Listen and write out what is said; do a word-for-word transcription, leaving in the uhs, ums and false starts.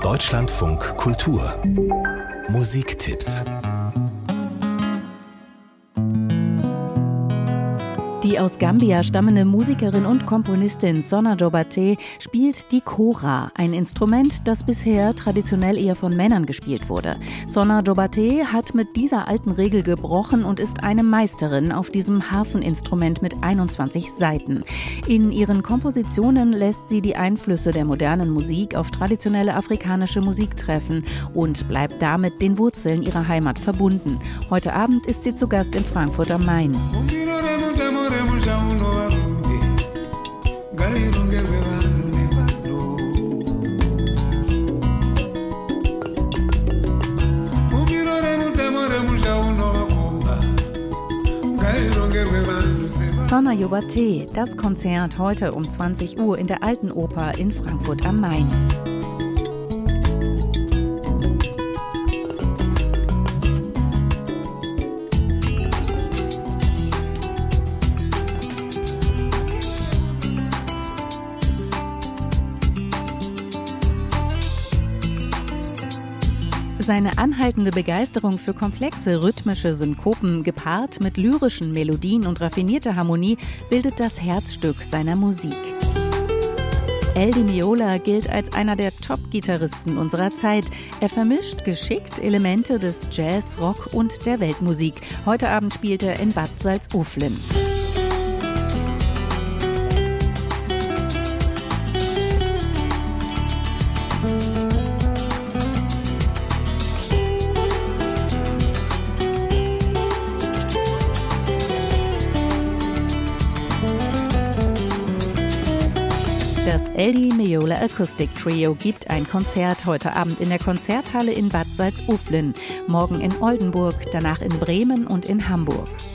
Deutschlandfunk Kultur Musiktipps. Die aus Gambia stammende Musikerin und Komponistin Sona Jobatteh spielt die Kora, ein Instrument, das bisher traditionell eher von Männern gespielt wurde. Sona Jobatteh hat mit dieser alten Regel gebrochen und ist eine Meisterin auf diesem Harfeninstrument mit einundzwanzig Saiten. In ihren Kompositionen lässt sie die Einflüsse der modernen Musik auf traditionelle afrikanische Musik treffen und bleibt damit den Wurzeln ihrer Heimat verbunden. Heute Abend ist sie zu Gast in Frankfurt am Main. Sona Jobatteh, das Konzert heute um zwanzig Uhr in der Alten Oper in Frankfurt am Main. Seine anhaltende Begeisterung für komplexe rhythmische Synkopen gepaart mit lyrischen Melodien und raffinierter Harmonie bildet das Herzstück seiner Musik. El Di Meola gilt als einer der Top-Gitarristen unserer Zeit. Er vermischt geschickt Elemente des Jazz, Rock und der Weltmusik. Heute Abend spielt er in Bad Salzuflen. Das El Di Meola Acoustic Trio gibt ein Konzert heute Abend in der Konzerthalle in Bad Salzuflen, morgen in Oldenburg, danach in Bremen und in Hamburg.